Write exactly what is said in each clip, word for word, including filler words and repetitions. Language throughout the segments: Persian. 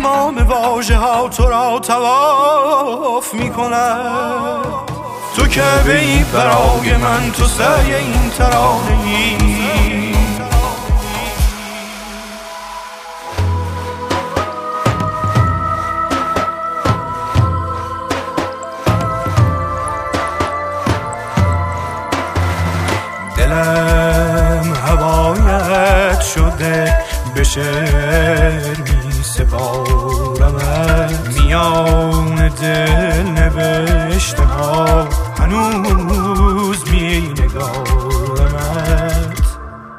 تمام واژه ها تو را طواف می کند. تو کعبه ای برای من، تو سعی این ترانه ای. دلم هوایت شده، به شعر می سپارمت. میان دل نوشته ها هنوز می نگارمت.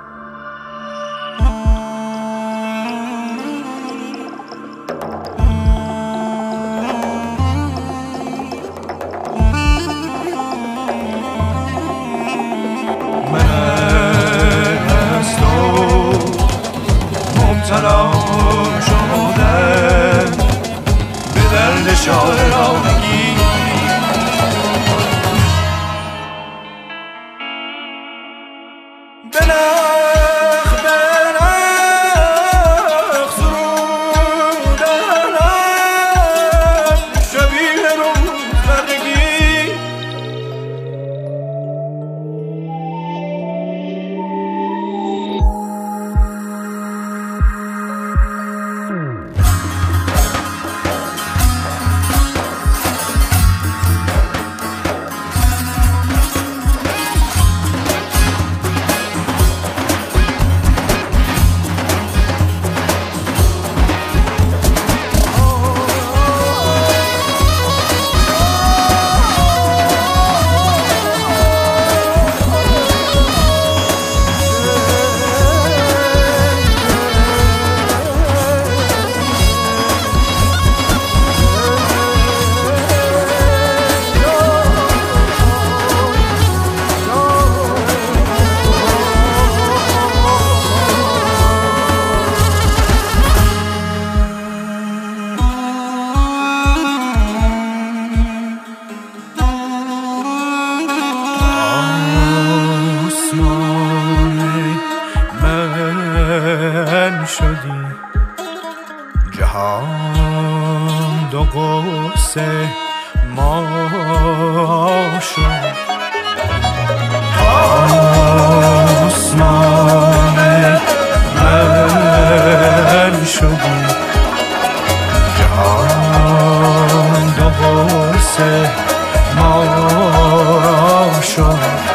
مبتلا شدم به درد شاعرانگی. بنخ بنخ سرودنم شبیه روزمرگی. شدی جهان دو قصه ما شد. آسمان من شدی جهان دو قصه ما شد.